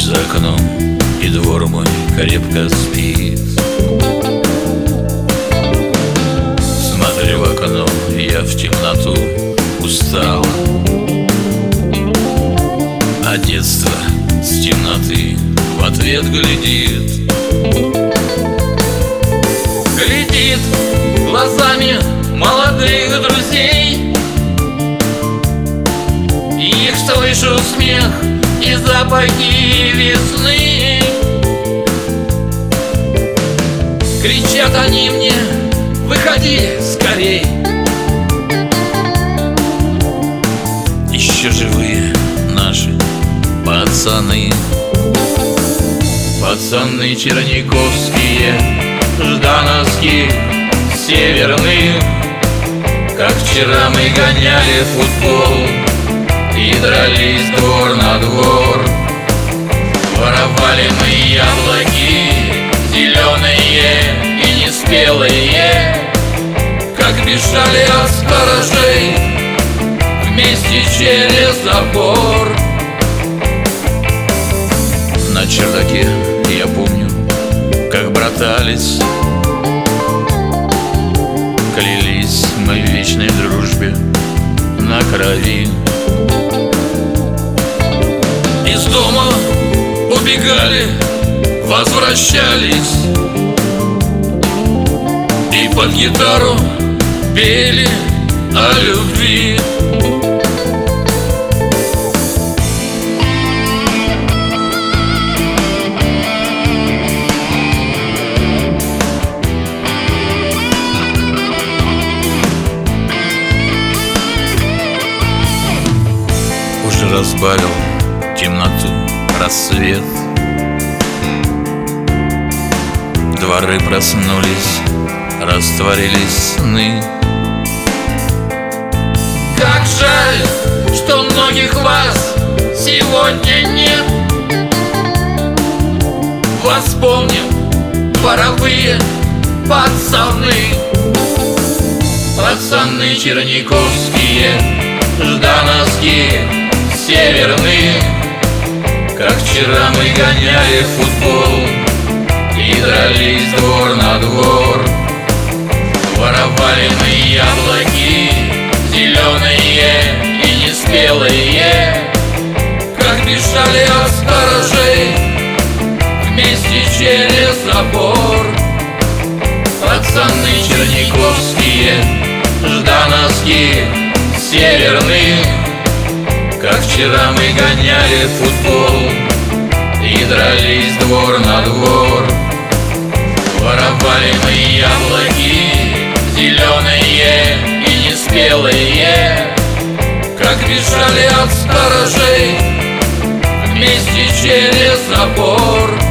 За окном и двор мой крепко спит. Смотрю в окно, я в темноту устал, а детство с темноты в ответ глядит. Глядит глазами молодых друзей, их слышу смех и запахи весны. Кричат они мне: выходи скорей. Еще живые наши пацаны, пацаны черниковские, ждановских, северных. Как вчера мы гоняли футбол и дрались двор на двор. Воровали мы яблоки зеленые и неспелые, как бежали от сторожей вместе через забор. На чердаке я помню, как братались, клялись мы в вечной дружбе на крови. Из дома убегали, возвращались и под гитару пели о любви. Уже разбавил темноту рассвет. Дворы проснулись, растворились сны. Как жаль, что многих вас сегодня нет. Вас помним воровые пацаны, пацаны черниковские, ждановские, северные. Как вчера мы гоняли футбол и дрались двор на двор. Воровали мы яблоки зеленые и неспелые, как бежали от сторожей вместе через забор. Пацаны черниковские, ждановские, северные. Как вчера мы гоняли футбол и дрались двор на двор. Воровали мы яблоки зеленые и неспелые, как бежали от сторожей вместе через забор.